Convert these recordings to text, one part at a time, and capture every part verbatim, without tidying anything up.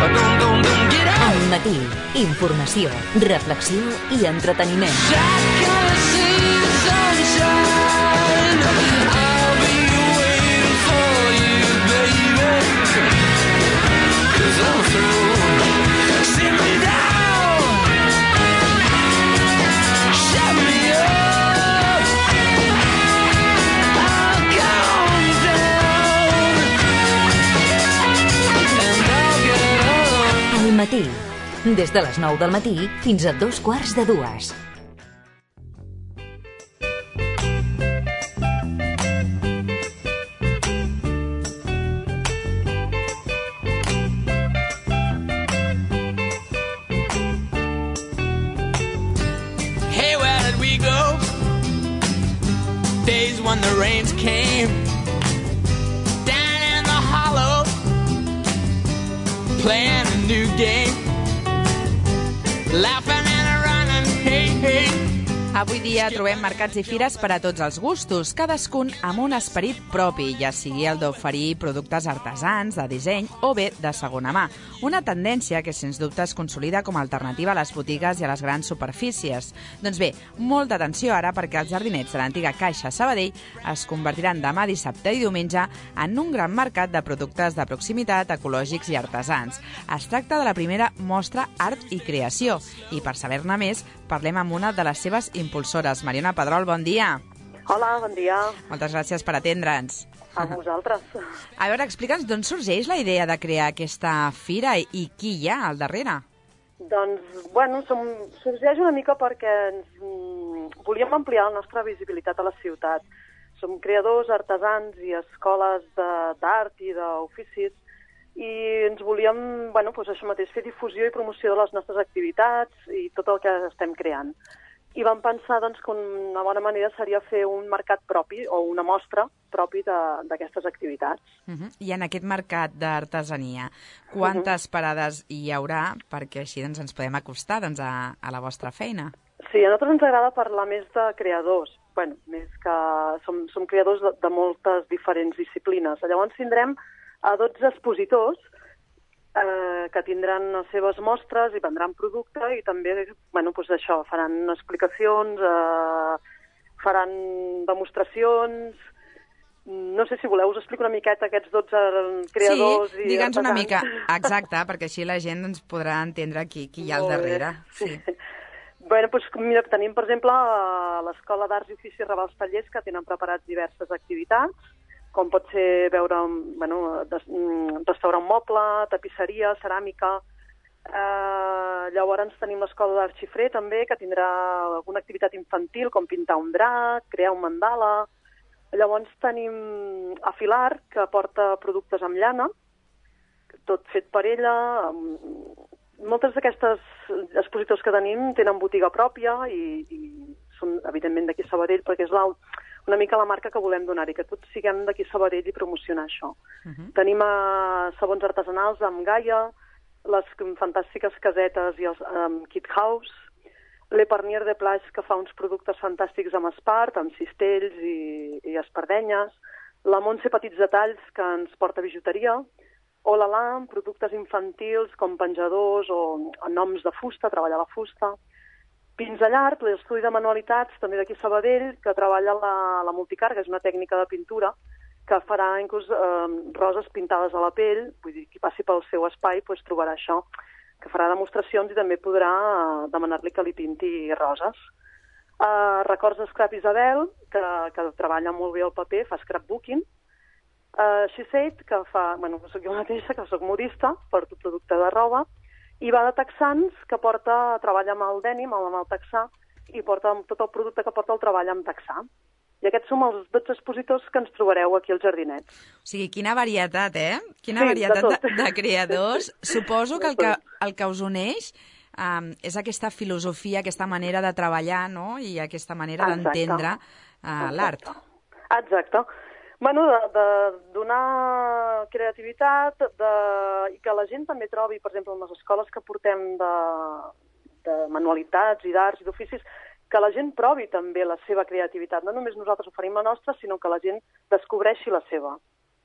Al matí, informació, reflexió i entreteniment. Al matí, des de les nou del matí fins a dos quarts de dues. Hey, where did we go? Days when the rains came down in the hollow, playing a new game, laughing and running, hey, hey. Avui dia trobem mercats i fires per a tots els gustos, cadascun amb un esperit propi, ja sigui el d'oferir productes artesans, de disseny o bé de segona mà. Una tendència que sens dubte es consolida com a alternativa a les botigues i a les grans superfícies. Doncs bé, molta atenció ara perquè els jardinets de l'antiga Caixa Sabadell es convertiran demà dissabte i diumenge en un gran mercat de productes de proximitat, ecològics i artesans. Es tracta de la primera mostra Art i Creació i per saber-ne més parlem amb una de les seves impulsores. Mariona Pedrol, bon dia. Hola, bon dia. Moltes gràcies per atendre'ns. A vosaltres. A veure, explica'ns d'on sorgeix la idea de crear aquesta fira i qui hi ha al darrere? Doncs, bueno, som, sorgeix una mica perquè ens, mm, volíem ampliar la nostra visibilitat a la ciutat. Som creadors, artesans i escoles d'art i d'oficis i ens volíem, bueno, doncs això mateix, fer difusió i promoció de les nostres activitats i tot el que estem creant. I vam pensar doncs, que una bona manera seria fer un mercat propi o una mostra propi d'aquestes activitats. Uh -huh. I en aquest mercat d'artesania, quantes uh -huh. parades hi haurà perquè així doncs, ens podem acostar doncs, a, a la vostra feina? Sí, a nosaltres ens agrada parlar més de creadors. Bueno, més que som, som creadors de, de moltes diferents disciplines. Llavors tindrem a dotze expositors eh, que tindran les seves mostres i vendran producte i també, bueno, doncs això, faran explicacions, eh, faran demostracions. No sé si voleu, us explico una miqueta aquests dotze creadors. Sí, digue'ns una mica, exacte, perquè així la gent ens podrà entendre qui, qui hi ha al darrere. Sí. Sí. Bé, doncs mira, tenim, per exemple, l'Escola d'Arts i Oficis Ravals Tallers, que tenen preparats diverses activitats, com pot ser veure, bueno, restaurar un moble, tapisseria, ceràmica. Eh, llavors tenim l'Escola d'Art Xifrer, també, que tindrà alguna activitat infantil, com pintar un drac, crear un mandala. Llavors tenim a Filar, que porta productes amb llana, tot fet per ella. Moltes d'aquestes expositors que tenim tenen botiga pròpia i, i són, evidentment, d'aquí Sabadell, perquè és la, una mica la marca que volem donar-hi, que tots siguem d'aquí Sabadell i promocionar això. Uh-huh. Tenim uh, sabons artesanals amb Gaia, les fantàstiques casetes i els um, Kit House, l'Eparnier de Plage, que fa uns productes fantàstics amb espart, amb cistells i, i espardenyes, la Montse Petits Detalls, que ens porta bijuteria, o la Lam, productes infantils com penjadors o noms de fusta, treballar la fusta. Pinzellar, l'estudi de manualitats, també d'aquí Sabadell, que treballa la, la multicarga, és una tècnica de pintura, que farà inclús eh, roses pintades a la pell, vull dir, qui passi pel seu espai pues, trobarà això, que farà demostracions i també podrà uh, demanar-li que li pinti roses. Uh, records d'Escrap Isabel, que, que treballa molt bé el paper, fa scrapbooking. Uh, She Said, que fa, bueno, soc jo mateixa, que soc modista, porto producte de roba, i va de texans, que porta, treballa amb el denim, amb el texà, i porta tot el producte que porta el treball amb texà. I aquests som els dotze expositors que ens trobareu aquí als Jardinets. O sigui, quina varietat, eh? Quina sí, varietat de, de, de creadors. Suposo que el que, el que us uneix um, és aquesta filosofia, aquesta manera de treballar, no?, i aquesta manera d'entendre uh, l'art. Exacte. Bueno, de, de donar creativitat de, i que la gent també trobi, per exemple, en les escoles que portem de, de manualitats i d'arts i d'oficis, que la gent provi també la seva creativitat. No només nosaltres oferim la nostra, sinó que la gent descobreixi la seva.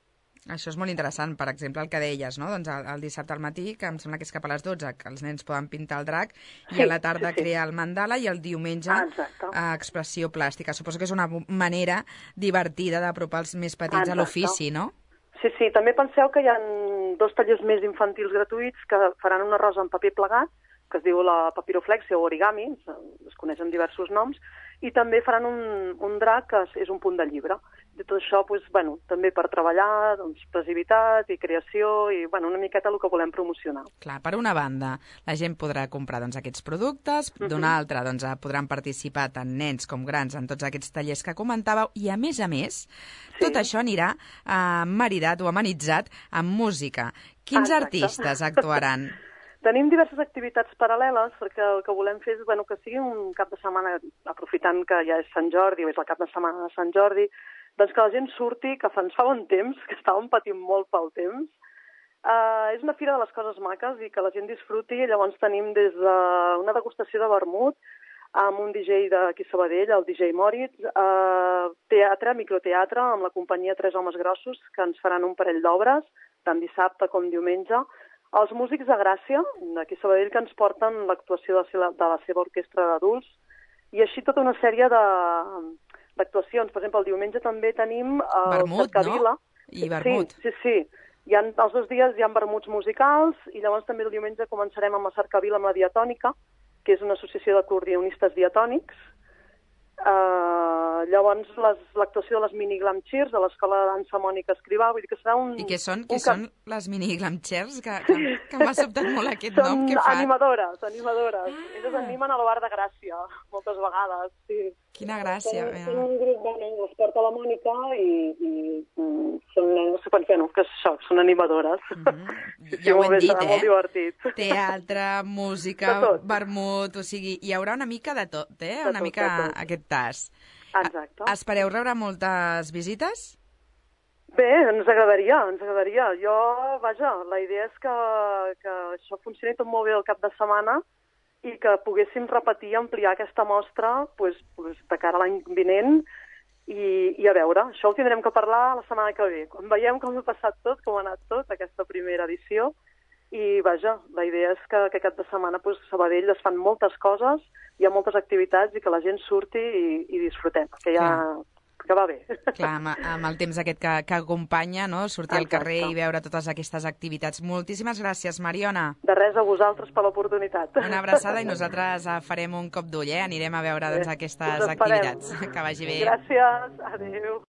Això és molt interessant, per exemple, el que deies, no? Doncs el, el dissabte al matí, que em sembla que és cap a les dotze, que els nens poden pintar el drac, Sí, i a la tarda sí, sí. crear el mandala, i el diumenge Ah, exacte. eh, expressió plàstica. Suposo que és una manera divertida d'apropar els més petits Exacte. a l'ofici, no? Sí, sí, també penseu que hi ha dos tallers més infantils gratuïts que faran una rosa en paper plegat, que es diu la papiroflexia o origami, es coneixen diversos noms, i també faran un, un drac que és un punt de llibre. De tot això, doncs, bueno, també per treballar, doncs, expressivitat i creació, i bueno, una miqueta el que volem promocionar. Clar, per una banda, la gent podrà comprar doncs, aquests productes, Mhm. d'una altra doncs, eh, podran participar tant nens com grans en tots aquests tallers que comentàveu, i a més a més, Sí. tot això anirà eh, maridat o amenitzat amb música. Quins Exacte. artistes actuaran? Tenim diverses activitats paral·leles perquè el que volem fer és bueno, que sigui un cap de setmana, aprofitant que ja és Sant Jordi o és el cap de setmana de Sant Jordi, doncs que la gent surti, que fa, ens fa bon temps, que estàvem patint molt pel temps. Uh, és una fira de les coses maques i que la gent disfruti, i llavors tenim des d'una degustació de vermut amb un D J d'aquí a Sabadell, el D J Moritz, uh, teatre, microteatre, amb la companyia Tres Homes Grossos, que ens faran un parell d'obres, tant dissabte com diumenge. Els músics de Gràcia, d'aquí a Sabadell, que ens porten l'actuació de, de la seva orquestra d'adults, i així tota una sèrie d'actuacions. Per exemple, el diumenge també tenim el Vermut, Cercavila. no? I vermut. Sí, sí, sí. Hi ha, els dos dies hi ha vermuts musicals, i llavors també el diumenge començarem amb la Cercavila, amb la Diatònica, que és una associació d'acordeonistes diatònics. Uh, llavors l'actuació de les mini glam cheers a l'Escola de Dansa Mònica Escrivà, vull dir que serà un... I què són, un què cap- són les mini glam chairs? Que, que, que m'ha sobtat molt aquest Són nom. Què fan? animadores, animadores. Ah. Elles animen a la Bar de Gràcia, moltes vegades, sí. Quina gràcia. Són, mira. són un grup de nens, els porta la Mònica i, i mm, són nens, bueno, que és això, són animadores. Mhm. Sí, Ja ho molt hem bé, dit, serà eh? molt divertit. Teatre, música, De tot. vermut, o sigui, hi haurà una mica de tot, eh? De Una tot, mica de tot. aquest tas. Exacte. A- Espereu rebre moltes visites? Bé, ens agradaria, ens agradaria. Jo, vaja, la idea és que, que això funcioni tot molt bé el cap de setmana i que poguéssim repetir i ampliar aquesta mostra pues, pues, de cara a l'any vinent i, i a veure, això ho tindrem que parlar la setmana que ve. Quan veiem com ha passat tot, com ha anat tot, aquesta primera edició, i vaja, la idea és que, que aquest de setmana pues, a Sabadell es fan moltes coses, hi ha moltes activitats i que la gent surti i, i disfrutem, que ja que va bé. Clar, amb, amb el temps aquest que, que acompanya, no? Sortir al Exacte. carrer i veure totes aquestes activitats. Moltíssimes gràcies, Mariona. De res a vosaltres per l'oportunitat. Una abraçada, i nosaltres eh, farem un cop d'ull, eh? Anirem a veure doncs, Bé, aquestes us esperem. activitats. Que vagi bé. Gràcies, adéu.